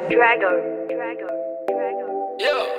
Drago. Yeah.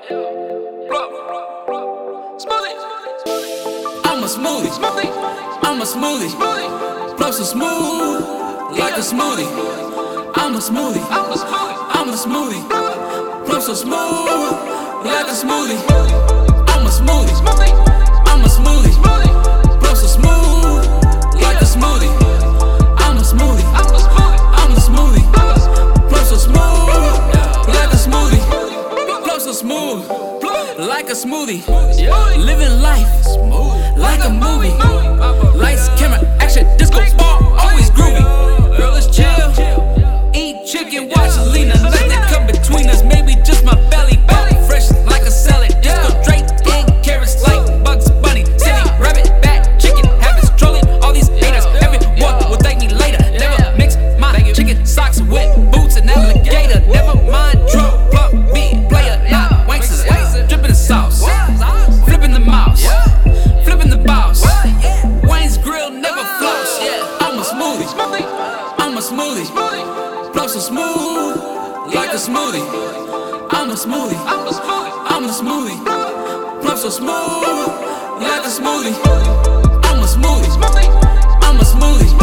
Smoothie. I'm a smoothie. I'm a smoothie. Flow so smooth, like a smoothie. I'm a smoothie. I'm a smoothie. Flow so smooth, like a smoothie. I'm a smoothie. I'm a smoothie. Flow so smooth, like a smoothie. I'm a smoothie. I'm a smoothie. Flow so smooth, like a smoothie. Flow so smooth, like a smoothie. Living life like a movie. Lights, camera, action, disco ball, always groovy. Girl, let's chill. Eat chicken, watch Alina. Nothing come between us, maybe just my belly button. Fresh like a salad. Disco Drake, egg, carrots like Bugs Bunny. Silly rabbit, bat, chicken habits. Trolling all these haters. Everyone will thank me later. Never mix my chicken socks with boots and alligator. Never mind, drunk, plump, beat, player, not wanksters. Dripping the sauce, flipping the mouse, flipping the boss. Wayne's Grill never floss. I'm a smoothie. I'm a smoothie. Flow so smooth, like a smoothie. I'm a smoothie. I'm a smoothie. Flow so smooth, like a smoothie. I'm a smoothie. I'm a smoothie.